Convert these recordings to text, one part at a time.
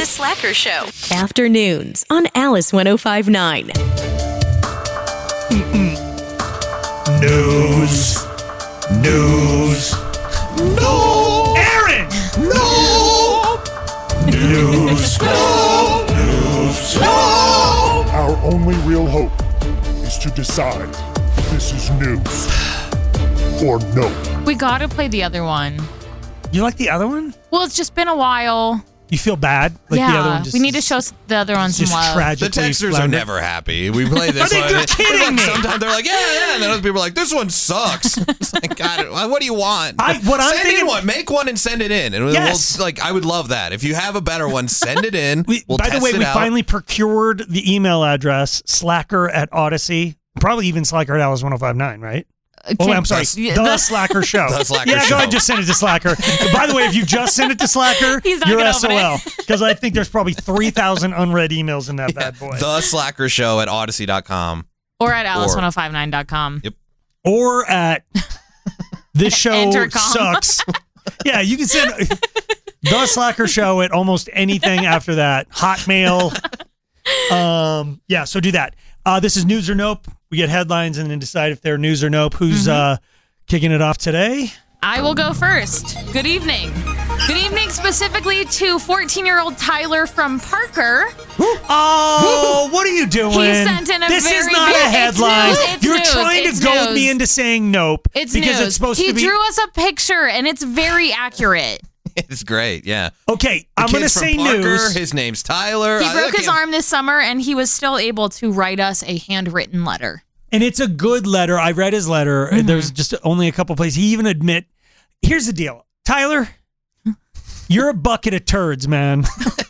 The Slacker Show. Afternoons on Alice 105.9. News. No. Aaron. No. News. No. Our only real hope is to decide if this is news or no. We gotta play the other one. You like the other one? Well, it's just been a while. You feel bad? Like yeah, the other one just we need to show the other one some just love. tragically The texters are floundered. never happy. We play this one. You're kidding me. Sometimes they're like, yeah, and then other people are like, this one sucks. It's like, God, what do you want? Send in one. Make one and send it in. And Yes. we'll, I would love that. If you have a better one, send it in. We'll By the test way, it we out. finally procured the email address, Slacker at Odyssey. Probably even Slacker at Alice 105.9, right? Oh, I'm sorry. The Slacker Show. The Slacker yeah, Show. go ahead and just send it to Slacker. By the way, if you just send it to Slacker, He's not you're gonna open SOL. Because I think there's probably 3,000 unread emails in that bad boy. The Slacker Show at Odyssey.com. Or at alice1059.com. Yep. Or at This Show Entercom. Sucks. Yeah, you can send The Slacker Show at almost anything after that. Hotmail. Yeah, so do that. This is News or Nope. We get headlines and then decide if they're news or nope. Who's kicking it off today? I will go first. Good evening. Good evening specifically to 14-year-old Tyler from Parker. Oh, what are you doing? He sent in a This very is not big- a headline. It's news. It's You're news. trying It's to goad news. me into saying nope. It's because news. it's supposed he to be. drew us a picture, and it's very accurate. It's great, yeah. Okay, I'm going to Kid's from say Parker. news. His name's Tyler. He broke his arm this summer, and he was still able to write us a handwritten letter. And it's a good letter. I read his letter. There's just only a couple places. He even admit. Here's the deal, Tyler. You're a bucket of turds, man.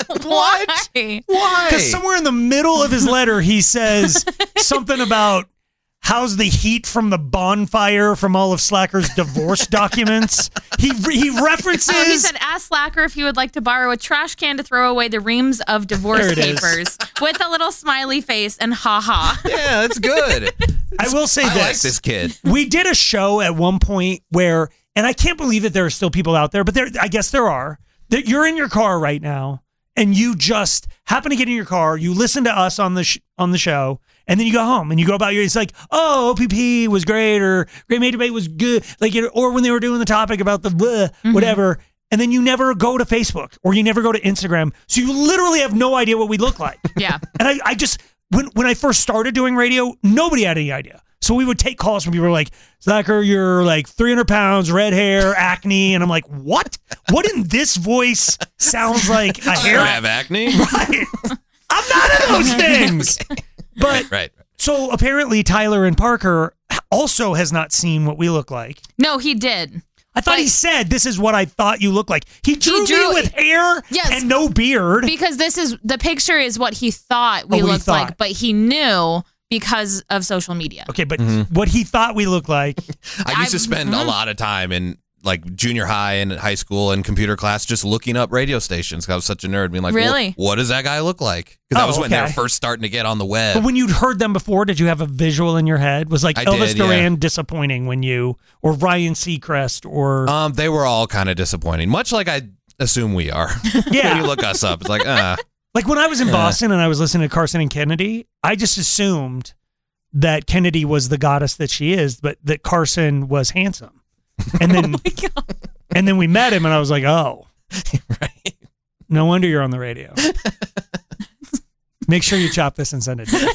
What? Why? Why? Because somewhere in the middle of his letter, he says something about how's the heat from the bonfire from all of Slacker's divorce documents. He references. He said, ask Slacker if he would like to borrow a trash can to throw away the reams of divorce There it is. papers with a little smiley face and ha-ha. Yeah, that's good. I will say I this. like this kid. We did a show at one point where, and I can't believe that there are still people out there, but I guess there are, that you're in your car right now and you just happen to get in your car, you listen to us on the show, and then you go home and you go about it's like, oh, OPP was great, or Great May Debate was good, like, or when they were doing the topic about the whatever, and then you never go to Facebook or you never go to Instagram, so you literally have no idea what we look like. Yeah. And I just, when I first started doing radio, nobody had any idea. So we would take calls from people who were like, Slacker, you're like 300 pounds, red hair, acne. And I'm like, what? What in this voice sounds like a I hair? don't have acne. Right. I'm not in those things. But Right. so apparently Tyler and Parker also has not seen what we look like. No, he did. I thought he said, this is what I thought you looked like. He drew me with hair and no beard. Because the picture is what he thought we Oh, what he looked thought. like, but he knew because of social media. Okay, but what he thought we looked like. I used to spend a lot of time in like junior high and high school and computer class just looking up radio stations because I was such a nerd, being like, Really? what does that guy look like? Because that was when they were okay. first starting to get on the web. But when you'd heard them before, did you have a visual in your head? Was like I Elvis did, Duran disappointing when you, or Ryan Seacrest, or They were all kind of disappointing, much like I assume we are. Yeah. When you look us up, it's like, like when I was in Boston and I was listening to Carson and Kennedy, I just assumed that Kennedy was the goddess that she is, but that Carson was handsome. And then, and then we met him, and I was like, oh, right. No wonder you're on the radio. Make sure you chop this and send it to me.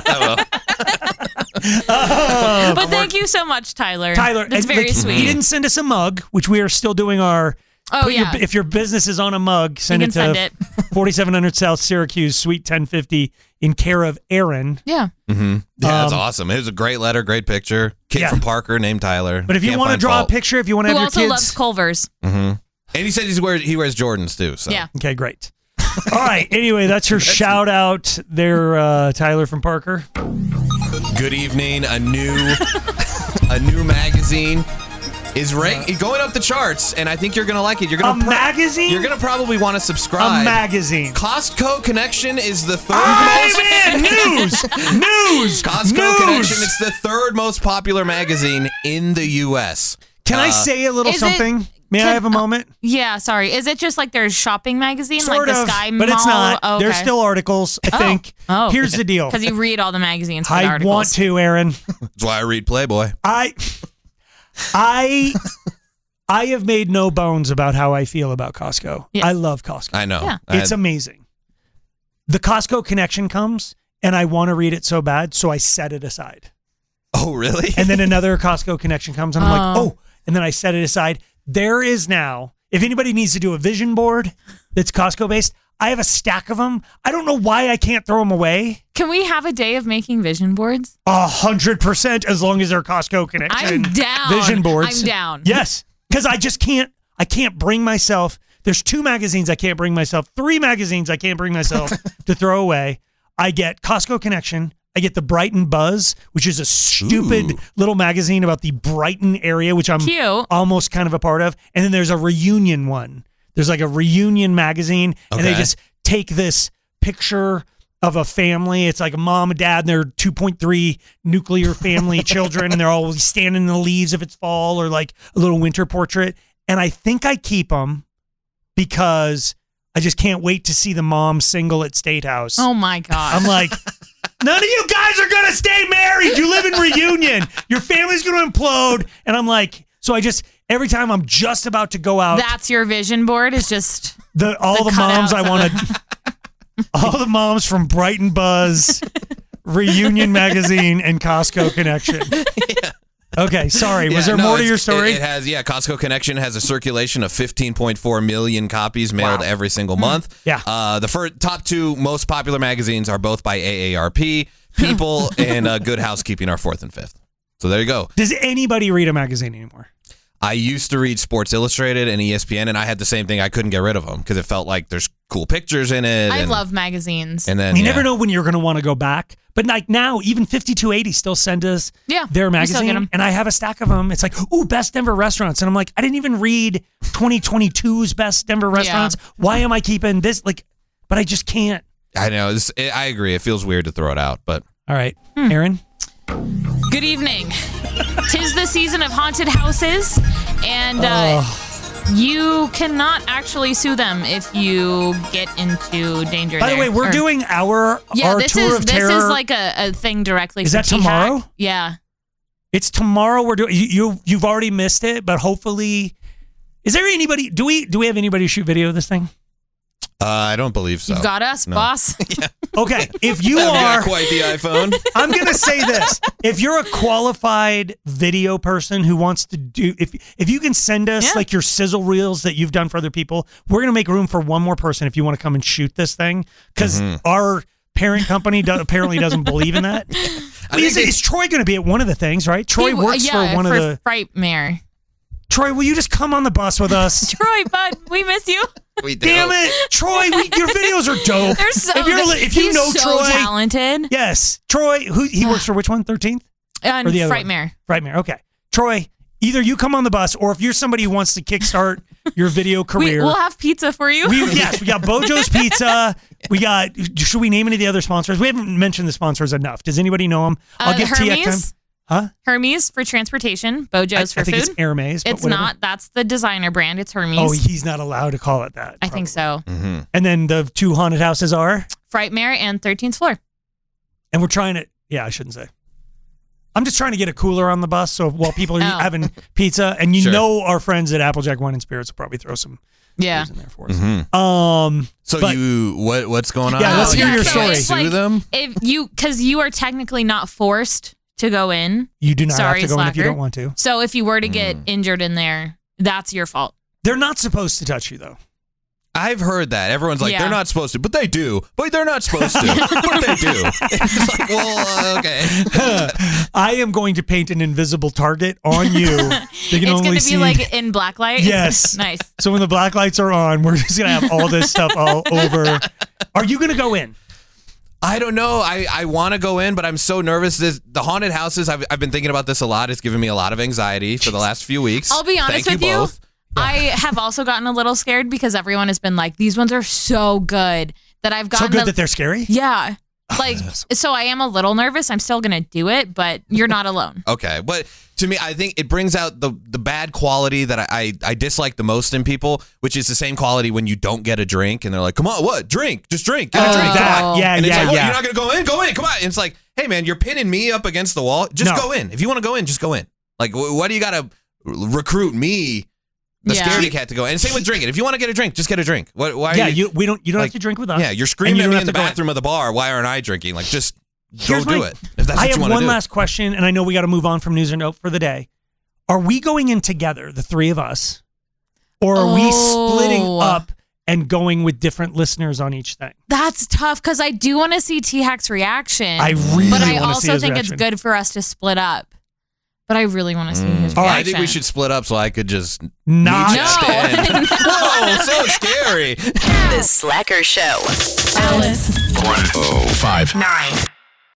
I will. But thank you so much, Tyler. Tyler, that's very sweet. He didn't send us a mug, which we are still doing our. Oh, yeah. If your business is on a mug, send You it can to send it. 4700 South Syracuse, Suite 1050, in care of Aaron. Yeah. Mm-hmm. Yeah, that's awesome. It was a great letter, great picture. Kid from Parker named Tyler. But if you want to draw a picture, if you want to Who have your also kids, loves Culver's. Mm-hmm. And he said he wears Jordans too. So. Yeah. Okay, great. All right. Anyway, that's your shout out there, Tyler from Parker. Good evening. A new magazine is going up the charts, and I think you're gonna like it. You're gonna magazine. You're gonna probably want to subscribe. A magazine. Costco Connection is the third news. Costco News. Connection. It's the third most popular magazine in the U.S. Can I say a little something? May I have a moment? Yeah, sorry. Is it just like there's shopping magazine, Sort like of, the Sky but it's Mall? not. Oh, okay. There's still articles, I think. Oh. Here's the deal. Because you read all the magazines for the I articles. want to, Aaron. That's why I read Playboy. I have made no bones about how I feel about Costco. Yeah. I love Costco. I know. Yeah. It's amazing. The Costco connection comes, and I want to read it so bad, so I set it aside. Oh, really? And then another Costco connection comes, and I'm like, oh, and then I set it aside. There is now, if anybody needs to do a vision board that's Costco based, I have a stack of them. I don't know why I can't throw them away. Can we have a day of making vision boards? 100%, as long as they're Costco connection. I'm down. Vision boards. I'm down. Yes, because I just can't. I can't bring myself. There's 2 magazines I can't bring myself. 3 magazines I can't bring myself to throw away. I get Costco Connection. I get the Brighton Buzz, which is a stupid little magazine about the Brighton area, which I'm Cute. almost kind of a part of. And then there's a reunion one. There's like a reunion magazine, and they just take this picture of a family. It's like a mom and dad and their 2.3 nuclear family children, and they're all standing in the leaves if it's fall, or like a little winter portrait. And I think I keep them because I just can't wait to see the mom single at State House. Oh my God. I'm like, none of you guys are going to stay married. You live in Reunion. Your family's going to implode. And I'm like, so I just, every time I'm just about to go out. That's your vision board, is just all the moms I want to, all the moms from Brighton Buzz, Reunion Magazine, and Costco Connection. Yeah. Okay, sorry. Was there more to your story? It has, Costco Connection has a circulation of 15.4 million copies mailed every single month. Yeah. The top 2 most popular magazines are both by AARP. People and Good Housekeeping are 4th and 5th. So there you go. Does anybody read a magazine anymore? I used to read Sports Illustrated and ESPN, and I had the same thing. I couldn't get rid of them because it felt like there's cool pictures in it. I love magazines. And then you never know when you're going to want to go back. But like now, even 5280 still send us their magazine, and I have a stack of them. It's like, ooh, best Denver restaurants, and I'm like, I didn't even read 2022's best Denver restaurants. Why am I keeping this? Like, but I just can't. I know. I agree. It feels weird to throw it out, but all right, Aaron. Good evening. 'Tis the season of haunted houses, and you cannot actually sue them if you get into danger. By the way, we're doing our tour of terror. This is like a thing directly. Is that tomorrow? Hack. Yeah, it's tomorrow. We're doing. You've already missed it, but hopefully, is there anybody? Do we have anybody shoot video of this thing? I don't believe so. You've got us, boss. Yeah. Okay, if you are quite the iPhone, I'm gonna say this: if you're a qualified video person who wants to do, if you can send us like your sizzle reels that you've done for other people, we're gonna make room for one more person if you want to come and shoot this thing, because our parent company apparently doesn't believe in that. Is Troy gonna be at one of the things? Right? Troy works for one of the Frightmare. Troy, will you just come on the bus with us? Troy, bud, we miss you. We do. Damn it, Troy! Your videos are dope. They're so. If you know so Troy, talented. Yes, Troy. He works for which one? 13th or the other Frightmare. Frightmare. Okay, Troy. Either you come on the bus, or if you're somebody who wants to kickstart your video career, we'll have pizza for you. We got Bojo's Pizza. We got. Should we name any of the other sponsors? We haven't mentioned the sponsors enough. Does anybody know them? I'll give Hermes. TX. Huh? Hermes for transportation, Bojo's for I think food. It's Hermes. It's not. That's the designer brand. It's Hermes. Oh, he's not allowed to call it that. I think so. Mm-hmm. And then the 2 haunted houses are Frightmare and 13th Floor. And we're trying to. Yeah, I shouldn't say. I'm just trying to get a cooler on the bus, so while people are having pizza, and know our friends at Applejack Wine and Spirits will probably throw some. In there for us. Mm-hmm. What's going on? Yeah, let's hear your story. Sue them because you are technically not forced to go in. You do not have to go in if you don't want to. So if you were to get injured in there, that's your fault. They're not supposed to touch you, though. I've heard that. Everyone's like, they're not supposed to, but they do. But they're not supposed to, but they do. It's like, well, okay. I am going to paint an invisible target on you. It's going to be like in black light? Yes. Nice. So when the black lights are on, we're just going to have all this stuff all over. Are you going to go in? I don't know. I want to go in, but I'm so nervous. The haunted houses, I've been thinking about this a lot. It's given me a lot of anxiety for the last few weeks. I'll be honest with you. Both. I have also gotten a little scared because everyone has been like, these ones are so good that I've gotten so good that they're scary? Yeah. Like, so I am a little nervous. I'm still going to do it, but you're not alone. Okay. But to me, I think it brings out the bad quality that I dislike the most in people, which is the same quality when you don't get a drink and they're like, come on, what? Drink. Just drink. Get a drink. That, yeah, and it's yeah, like, yeah. You're not going to go in? Go in. Come on. And it's like, hey, man, you're pinning me up against the wall. Just go in. If you want to go in, just go in. Like, why do you got to recruit me, the scaredy cat, to go? And same with drinking. If you want to get a drink, just get a drink. Why are you don't have to drink with us. Yeah, you're screaming at me in the bathroom of the bar. Why aren't I drinking? Like, just go do it. If that's what you want to do. I have one last question, and I know we got to move on from news or note for the day. Are we going in together, the three of us, or are we splitting up and going with different listeners on each thing? That's tough because I do want to see T-Hack's reaction. I really but I want to see also his think reaction. it's good for us to split up. But I really want to see his reaction. I think we should split up so I could just not stand. Whoa, so scary. The Slacker Show. Alice 105.9.